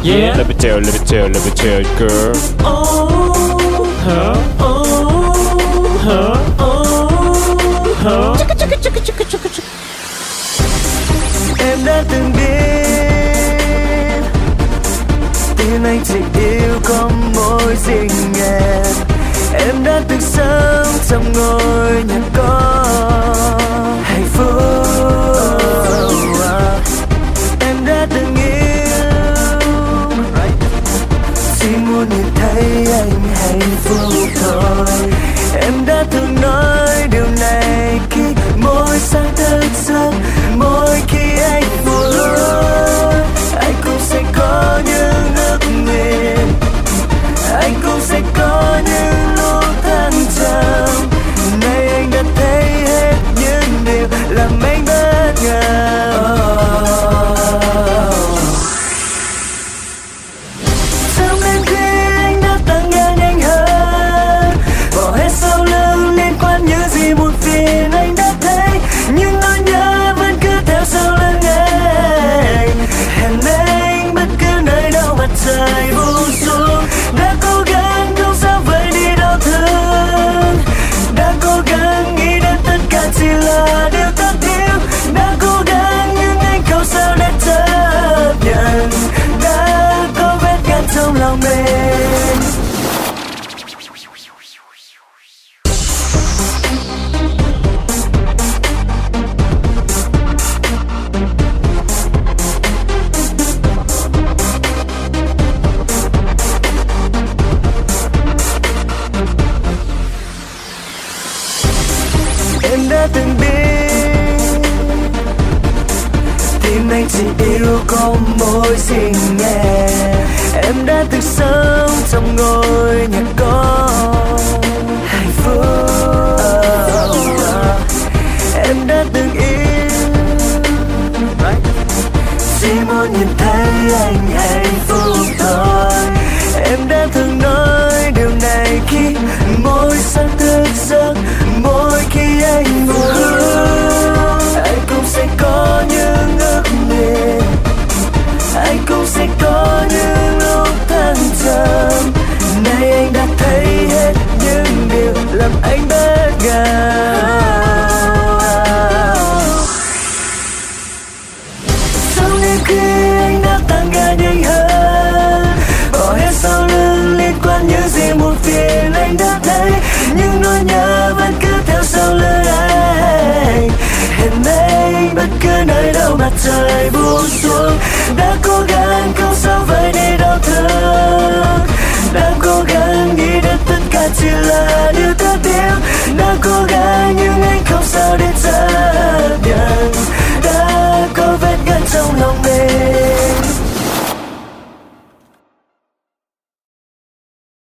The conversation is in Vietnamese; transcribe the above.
Yeah. Let me tell, girl. Oh, Huh? oh, Huh? oh, Huh? em đã từng biết tim anh chỉ yêu có mỗi riêng em đã từng sống trong ngôi nhà có hạnh phúc. Em đã từng yêu chỉ muốn nhìn thấy anh hạnh phúc thôi. Em đã từng nói điều này khi mỗi sáng thức giấc, mỗi khi anh buồn anh cũng sẽ có những ước nguyện, anh cũng sẽ có những lúc thăng trầm. Nay anh đã thấy hết những điều làm anh bất ngờ. Trong đêm khuya anh đã tăng ga nhanh hơn, bỏ hết sau lưng liên quan những gì buồn phiền anh đã thấy, nhưng nỗi nhớ vẫn cứ theo sau lưng anh. Hẹn anh bất cứ nơi đâu mặt trời buông xuống, đã cố gắng không sao vơi đi đau thương, đã cố gắng nghĩ đến tất cả chỉ là điều ta thiếu, đã cố gắng nhưng anh không sao để chấp nhận, đã có vết cắt trong lòng mình. Em đã từng biết tim anh chỉ yêu có mỗi riêng em đã từng sống trong ngôi nhà có hạnh phúc. Em đã từng yêu chỉ muốn nhìn thấy anh hạnh phúc thôi. Em đã từng nói điều này khi mỗi sáng thức giấc, mỗi khi anh buồn anh cũng sẽ có những ước nguyện, anh cũng sẽ có những lúc thăng trầm. Nay anh đã thấy hết những điều làm anh bất ngờ. Trong đêm khi anh đã tăng ga nhanh hơn, bỏ hết sau lưng liên quan những gì muộn phiền anh đã thấy, nhưng nỗi nhớ vẫn cứ theo sau lưng anh. Hẹn anh bất cứ nơi đâu mặt trời buông xuống, đã cố gắng